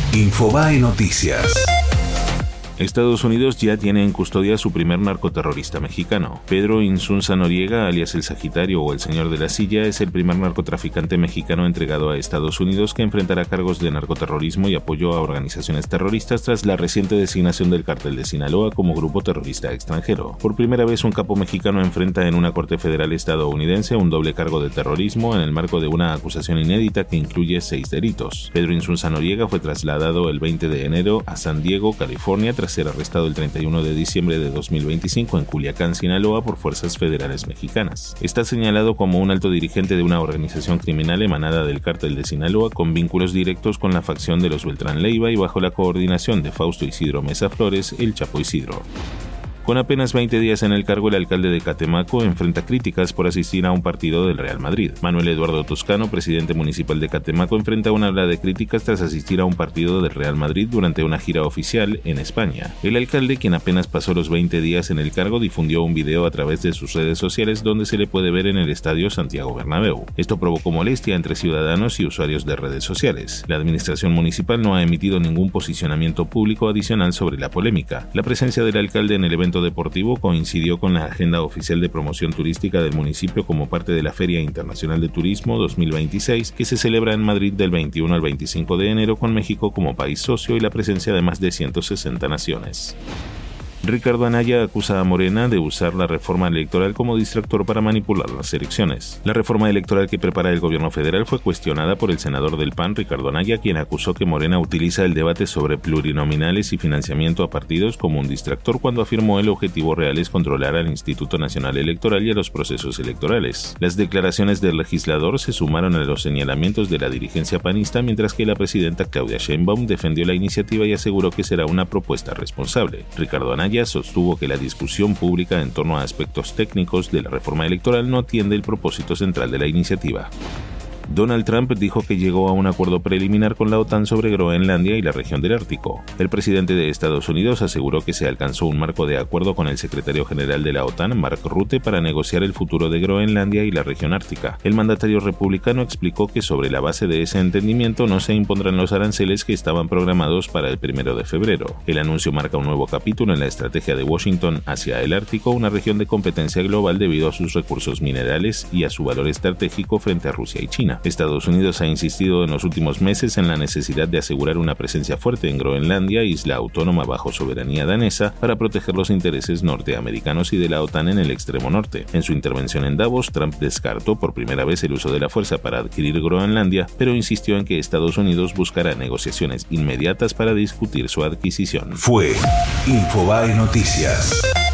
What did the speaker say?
Infobae Noticias. Estados Unidos ya tiene en custodia a su primer narcoterrorista mexicano. Pedro Insunza Noriega, alias el Sagitario o el Señor de la Silla, es el primer narcotraficante mexicano entregado a Estados Unidos que enfrentará cargos de narcoterrorismo y apoyo a organizaciones terroristas tras la reciente designación del Cártel de Sinaloa como grupo terrorista extranjero. Por primera vez, un capo mexicano enfrenta en una corte federal estadounidense un doble cargo de terrorismo en el marco de una acusación inédita que incluye 6 delitos. Pedro Insunza Noriega fue trasladado el 20 de enero a San Diego, California, tras ser arrestado el 31 de diciembre de 2025 en Culiacán, Sinaloa, por fuerzas federales mexicanas. Está señalado como un alto dirigente de una organización criminal emanada del Cártel de Sinaloa con vínculos directos con la facción de los Beltrán Leiva y bajo la coordinación de Fausto Isidro Mesa Flores, el Chapo Isidro. Con apenas 20 días en el cargo, el alcalde de Catemaco enfrenta críticas por asistir a un partido del Real Madrid. Manuel Eduardo Toscano, presidente municipal de Catemaco, enfrenta una ola de críticas tras asistir a un partido del Real Madrid durante una gira oficial en España. El alcalde, quien apenas pasó los 20 días en el cargo, difundió un video a través de sus redes sociales donde se le puede ver en el estadio Santiago Bernabéu. Esto provocó molestia entre ciudadanos y usuarios de redes sociales. La administración municipal no ha emitido ningún posicionamiento público adicional sobre la polémica. La presencia del alcalde en el evento deportivo coincidió con la agenda oficial de promoción turística del municipio como parte de la Feria Internacional de Turismo 2026 que se celebra en Madrid del 21 al 25 de enero con México como país socio y la presencia de más de 160 naciones. Ricardo Anaya acusa a Morena de usar la reforma electoral como distractor para manipular las elecciones. La reforma electoral que prepara el gobierno federal fue cuestionada por el senador del PAN, Ricardo Anaya, quien acusó que Morena utiliza el debate sobre plurinominales y financiamiento a partidos como un distractor cuando afirmó el objetivo real es controlar al Instituto Nacional Electoral y a los procesos electorales. Las declaraciones del legislador se sumaron a los señalamientos de la dirigencia panista, mientras que la presidenta Claudia Sheinbaum defendió la iniciativa y aseguró que será una propuesta responsable. Ricardo Anaya sostuvo que la discusión pública en torno a aspectos técnicos de la reforma electoral no atiende el propósito central de la iniciativa. Donald Trump dijo que llegó a un acuerdo preliminar con la OTAN sobre Groenlandia y la región del Ártico. El presidente de Estados Unidos aseguró que se alcanzó un marco de acuerdo con el secretario general de la OTAN, Mark Rutte, para negociar el futuro de Groenlandia y la región ártica. El mandatario republicano explicó que sobre la base de ese entendimiento no se impondrán los aranceles que estaban programados para el 1 de febrero. El anuncio marca un nuevo capítulo en la estrategia de Washington hacia el Ártico, una región de competencia global debido a sus recursos minerales y a su valor estratégico frente a Rusia y China. Estados Unidos ha insistido en los últimos meses en la necesidad de asegurar una presencia fuerte en Groenlandia, isla autónoma bajo soberanía danesa, para proteger los intereses norteamericanos y de la OTAN en el extremo norte. En su intervención en Davos, Trump descartó por primera vez el uso de la fuerza para adquirir Groenlandia, pero insistió en que Estados Unidos buscará negociaciones inmediatas para discutir su adquisición. Fue Infobae Noticias.